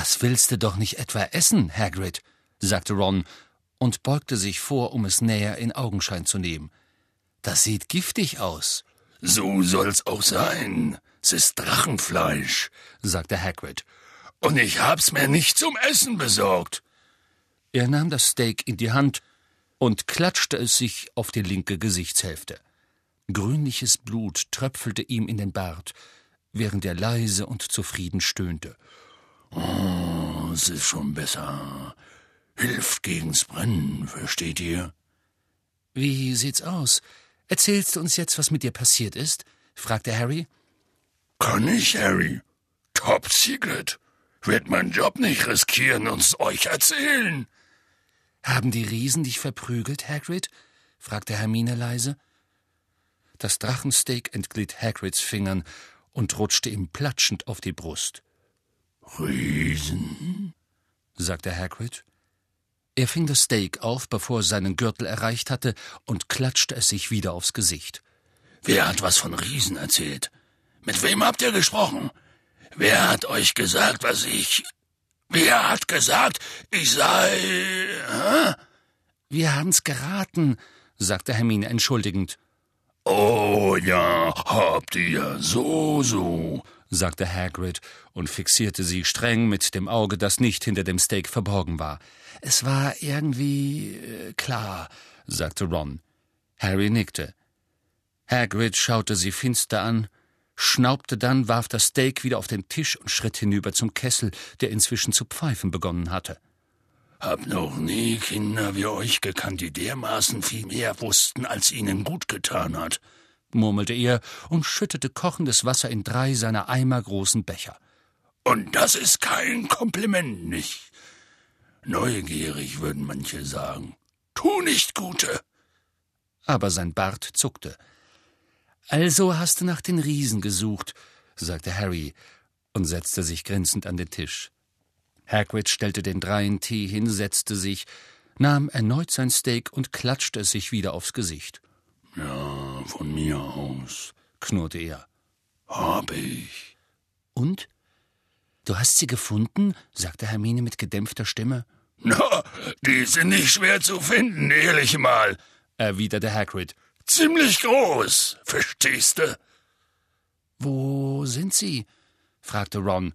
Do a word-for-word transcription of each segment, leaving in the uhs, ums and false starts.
»Das willst du doch nicht etwa essen, Hagrid«, sagte Ron und beugte sich vor, um es näher in Augenschein zu nehmen. »Das sieht giftig aus.« »So soll's auch sein. Es ist Drachenfleisch«, sagte Hagrid. »Und ich hab's mir nicht zum Essen besorgt.« Er nahm das Steak in die Hand und klatschte es sich auf die linke Gesichtshälfte. Grünliches Blut tröpfelte ihm in den Bart, während er leise und zufrieden stöhnte. »Oh, es ist schon besser. Hilft gegen's Brennen, versteht ihr?« »Wie sieht's aus? Erzählst du uns jetzt, was mit dir passiert ist?« fragte Harry. »Kann ich, Harry. Top Secret. Werd meinen Job nicht riskieren und euch erzählen.« »Haben die Riesen dich verprügelt, Hagrid?« fragte Hermine leise. Das Drachensteak entglitt Hagrids Fingern und rutschte ihm platschend auf die Brust. »Riesen?« sagte Hagrid. Er fing das Steak auf, bevor es seinen Gürtel erreicht hatte, und klatschte es sich wieder aufs Gesicht. »Wer hat was von Riesen erzählt? Mit wem habt ihr gesprochen? Wer hat euch gesagt, was ich... Wer hat gesagt, ich sei... Hä?« »Wir haben's geraten«, sagte Hermine entschuldigend. »Oh ja, habt ihr, so, so«, sagte Hagrid und fixierte sie streng mit dem Auge, das nicht hinter dem Steak verborgen war. »Es war irgendwie äh, klar«, sagte Ron. Harry nickte. Hagrid schaute sie finster an, schnaubte dann, warf das Steak wieder auf den Tisch und schritt hinüber zum Kessel, der inzwischen zu pfeifen begonnen hatte. »Hab noch nie Kinder wie euch gekannt, die dermaßen viel mehr wussten, als ihnen gut getan hat«, murmelte er und schüttete kochendes Wasser in drei seiner eimergroßen Becher. »Und das ist kein Kompliment, nicht? Neugierig, würden manche sagen. Tu nicht, Gute!« Aber sein Bart zuckte. »Also hast du nach den Riesen gesucht«, sagte Harry und setzte sich grinsend an den Tisch. Hagrid stellte den dreien Tee hin, setzte sich, nahm erneut sein Steak und klatschte es sich wieder aufs Gesicht. »Ja, von mir aus«, knurrte er. »Hab ich.« »Und? Du hast sie gefunden?« sagte Hermine mit gedämpfter Stimme. »Na, die sind nicht schwer zu finden, ehrlich mal«, erwiderte Hagrid. »Ziemlich groß, verstehste?« »Wo sind sie?« fragte Ron.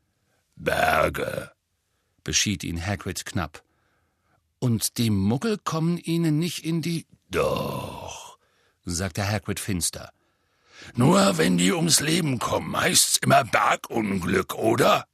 »Berge«, beschied ihn Hagrid knapp. »Und die Muggel kommen ihnen nicht in die...« »Doch«, sagte Hagrid finster. »Nur wenn die ums Leben kommen, heißt's immer Bergunglück, oder?«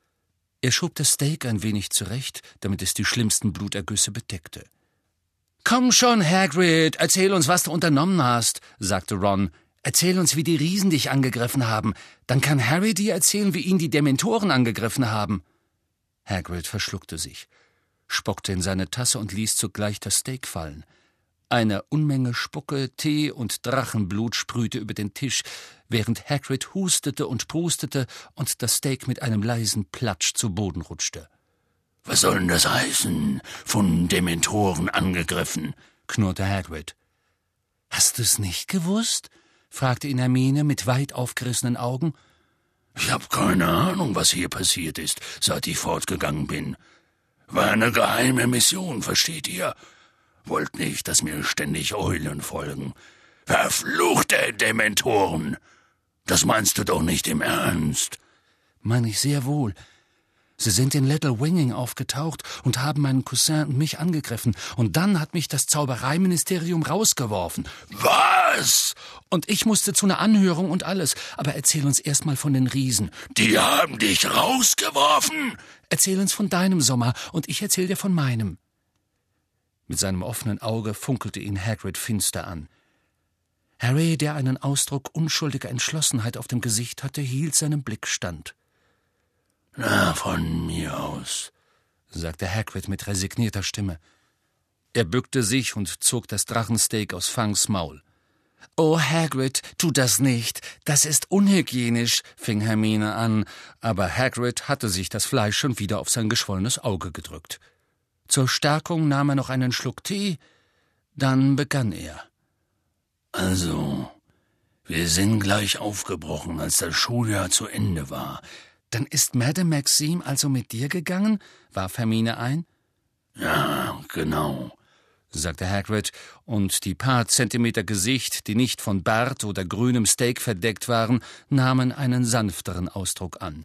Er schob das Steak ein wenig zurecht, damit es die schlimmsten Blutergüsse bedeckte. »Komm schon, Hagrid, erzähl uns, was du unternommen hast«, sagte Ron. »Erzähl uns, wie die Riesen dich angegriffen haben. Dann kann Harry dir erzählen, wie ihn die Dementoren angegriffen haben.« Hagrid verschluckte sich, spuckte in seine Tasse und ließ zugleich das Steak fallen. Eine Unmenge Spucke, Tee und Drachenblut sprühte über den Tisch, während Hagrid hustete und prustete und das Steak mit einem leisen Platsch zu Boden rutschte. »Was soll denn das heißen, von Dementoren angegriffen?« knurrte Hagrid. »Hast du's nicht gewusst?« fragte ihn Hermine mit weit aufgerissenen Augen. »Ich hab keine Ahnung, was hier passiert ist, seit ich fortgegangen bin. War eine geheime Mission, versteht ihr? Wollt nicht, dass mir ständig Eulen folgen. Verfluchte Dementoren! Das meinst du doch nicht im Ernst?« »Meine ich sehr wohl. Sie sind in Little Winging aufgetaucht und haben meinen Cousin und mich angegriffen. Und dann hat mich das Zaubereiministerium rausgeworfen.« »Was?« »Und ich musste zu einer Anhörung und alles. Aber erzähl uns erst mal von den Riesen.« »Die haben dich rausgeworfen?« »Erzähl uns von deinem Sommer und ich erzähl dir von meinem.« Mit seinem offenen Auge funkelte ihn Hagrid finster an. Harry, der einen Ausdruck unschuldiger Entschlossenheit auf dem Gesicht hatte, hielt seinem Blick stand. »Na, von mir aus«, sagte Hagrid mit resignierter Stimme. Er bückte sich und zog das Drachensteak aus Fangs Maul. »Oh, Hagrid, tu das nicht. Das ist unhygienisch«, fing Hermine an, aber Hagrid hatte sich das Fleisch schon wieder auf sein geschwollenes Auge gedrückt. Zur Stärkung nahm er noch einen Schluck Tee, dann begann er. »Also, wir sind gleich aufgebrochen, als das Schuljahr zu Ende war. »Dann ist Madame Maxime also mit dir gegangen?« warf Hermine ein. »Ja, genau«, sagte Hagrid, und die paar Zentimeter Gesicht, die nicht von Bart oder grünem Steak verdeckt waren, nahmen einen sanfteren Ausdruck an.